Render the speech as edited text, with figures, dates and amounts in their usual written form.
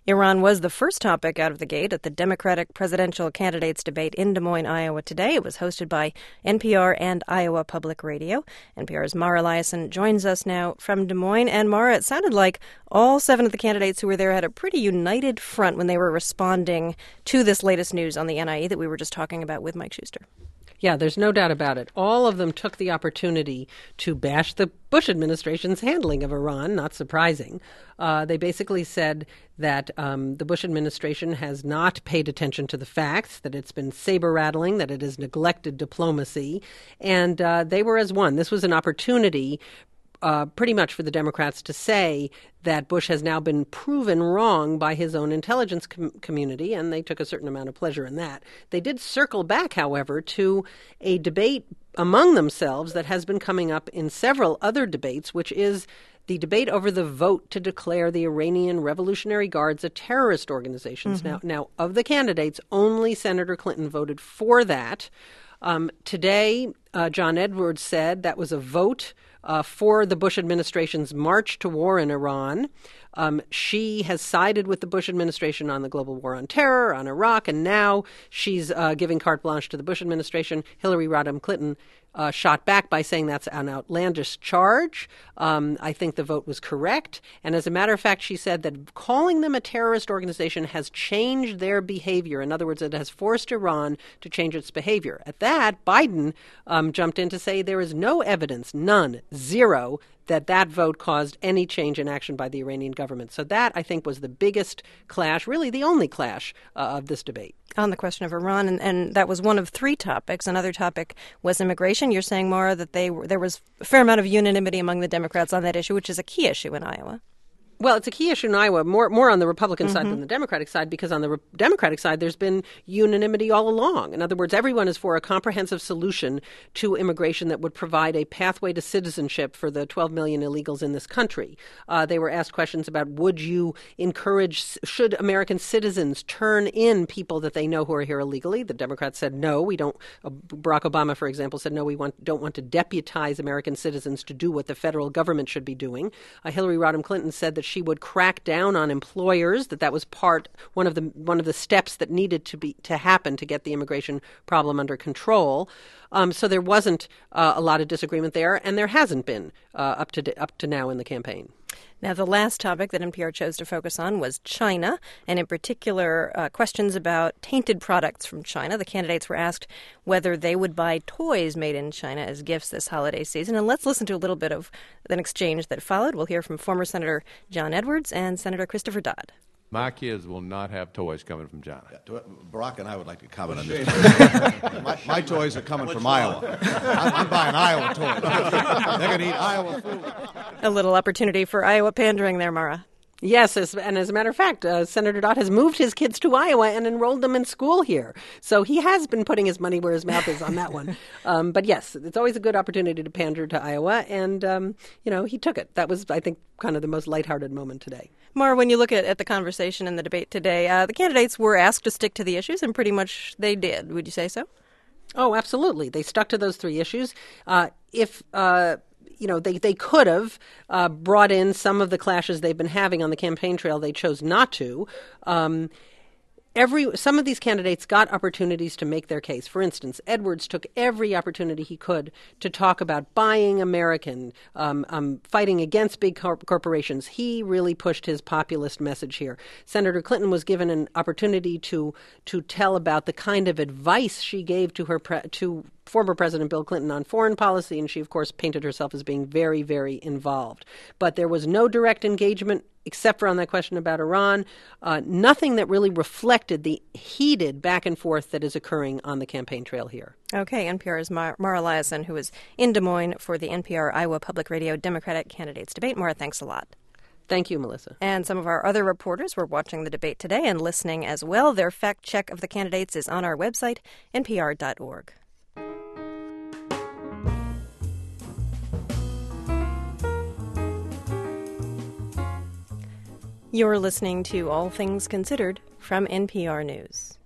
Iran was the first topic out of the gate at the Democratic presidential candidates debate in Des Moines, Iowa today. It was hosted by NPR and Iowa Public Radio. NPR's Mara Liasson joins us now from Des Moines. And Mara, it sounded like all 7 of the candidates who were there had a pretty united front when they were responding to this latest news on the NIE that we were just talking about with Mike Schuster. Yeah, there's no doubt about it. All of them took the opportunity to bash the Bush administration's handling of Iran, not surprising. They basically said that the Bush administration has not paid attention to the facts, that it's been saber-rattling, that it has neglected diplomacy, and they were as one. This was an opportunity pretty much for the Democrats to say that Bush has now been proven wrong by his own intelligence community, and they took a certain amount of pleasure in that. They did circle back, however, to a debate among themselves that has been coming up in several other debates, which is the debate over the vote to declare the Iranian Revolutionary Guards a terrorist organization. Mm-hmm. Now, of the candidates, only Senator Clinton voted for that. Today, John Edwards said that was a vote for the Bush administration's march to war in Iran. She has sided with the Bush administration on the global war on terror, on Iraq, and now she's giving carte blanche to the Bush administration. Hillary Rodham Clinton shot back by saying that's an outlandish charge. I think the vote was correct. And as a matter of fact, she said that calling them a terrorist organization has changed their behavior. In other words, it has forced Iran to change its behavior. At that, Biden jumped in to say there is no evidence, none, zero, that vote caused any change in action by the Iranian government. So that, I think, was the biggest clash, really the only clash of this debate. On the question of Iran, and that was one of 3 topics. Another topic was immigration. You're saying, Mara, that there was a fair amount of unanimity among the Democrats on that issue, which is a key issue in Iowa. Well, it's a key issue in Iowa, more on the Republican side than the Democratic side, because on the Democratic side, there's been unanimity all along. In other words, everyone is for a comprehensive solution to immigration that would provide a pathway to citizenship for the 12 million illegals in this country. They were asked questions about should American citizens turn in people that they know who are here illegally? The Democrats said no, we don't. Barack Obama, for example, said no, we don't want to deputize American citizens to do what the federal government should be doing. Hillary Rodham Clinton said that she would crack down on employers, that was one of the steps that needed to happen to get the immigration problem under control. So there wasn't a lot of disagreement there, and there hasn't been up to now in the campaign. Now, the last topic that NPR chose to focus on was China, and in particular, questions about tainted products from China. The candidates were asked whether they would buy toys made in China as gifts this holiday season. And let's listen to a little bit of an exchange that followed. We'll hear from former Senator John Edwards and Senator Christopher Dodd. My kids will not have toys coming from China. Yeah, Barack and I would like to comment on this. my toys are coming from Iowa. I'm buying Iowa toys. They're going to eat Iowa food. A little opportunity for Iowa pandering there, Mara. Yes, and as a matter of fact, Senator Dodd has moved his kids to Iowa and enrolled them in school here. So he has been putting his money where his mouth is on that one. But yes, it's always a good opportunity to pander to Iowa, and he took it. That was, I think, kind of the most lighthearted moment today. Mara, when you look at the conversation and the debate today, the candidates were asked to stick to the issues, and pretty much they did. Would you say so? Oh, absolutely. They stuck to those 3 issues. They could have brought in some of the clashes they've been having on the campaign trail. They chose not to. Some of these candidates got opportunities to make their case. For instance, Edwards took every opportunity he could to talk about buying American, fighting against big corporations. He really pushed his populist message here. Senator Clinton was given an opportunity to tell about the kind of advice she gave to to former President Bill Clinton on foreign policy, and she, of course, painted herself as being very, very involved. But there was no direct engagement except for on that question about Iran, nothing that really reflected the heated back and forth that is occurring on the campaign trail here. Okay, NPR's Mara Liasson, who is in Des Moines for the NPR Iowa Public Radio Democratic Candidates Debate. Mara, thanks a lot. Thank you, Melissa. And some of our other reporters were watching the debate today and listening as well. Their fact check of the candidates is on our website, npr.org. You're listening to All Things Considered from NPR News.